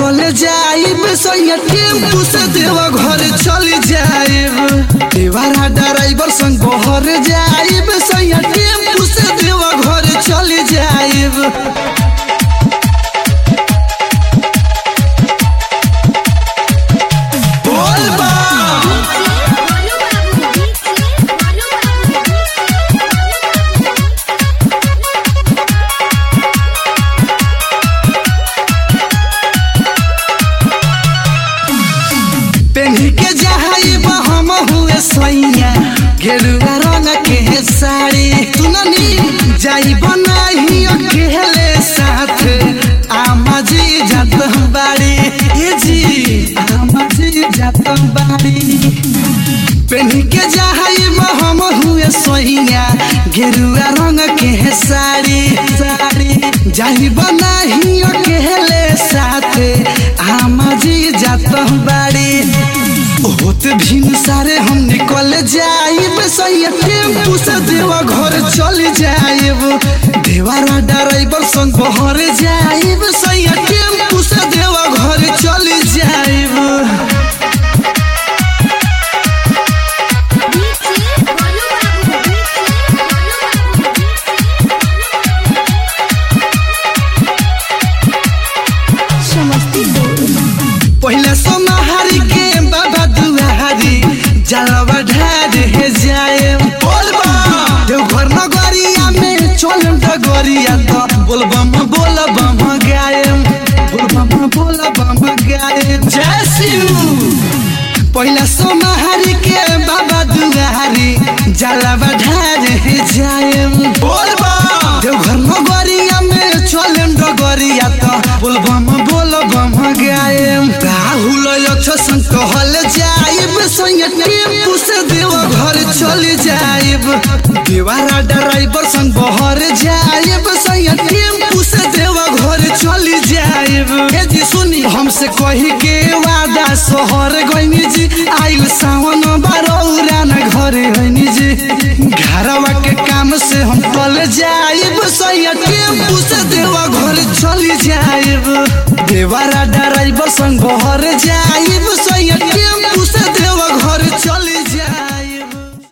निकल जाइब सैया टेम्पू से देवा घर चल जाइब देवारा ड्राइवर संग बहर जाइब सैया टेम्पू से देवा घर चल जाइब पेन्ही के जाइब हम हुए सैया गेरुआ रंग के साड़ी सुननी जाइब नहीं अकेले साथ आमा जी जात बाड़ी ए जी आमा जी जात बाड़ी पेन्ही के जाइब हम हुए सैया गेरुआ रंग के साड़ी जाइब नहीं अकेले साथ आमा जी जात बाड़ी होत भिन सारे हम निकल जाइब सैया टेम्पू से देवा घर चल जाइब देवारा ड्राइवर संग बहर जाइब सैया टेम्पू से देवा घर चल जाइब पहले सोनाहारी के बाबा दुआरी जलवा ढार हे जाए बोलबा देवघर नगरिया में चलम डगरिया तो बोलबम गायम बोलबम गायम जय शिव पहले सोनाहारी के बाबा दुआरी जलवा ढार हे जाए बोलबा देवघर नगरिया में चलम डगरिया तो बोलबम गायम राहुल अक्षय संग कहल जाइब सैया टेम्पू से देवा घर चल जाइब देवारा ड्राइवर संग बहर जाइब सैया टेम्पू से देवा घर चल जाइब हे जी सुनी हमसे कही के वादा शहर गइनी जी आइल सावन बारौरा न घर हइनी जी घरवा के काम से हम चल जाइब सैया टेम्पू से देवा घर चल जाइब देवारा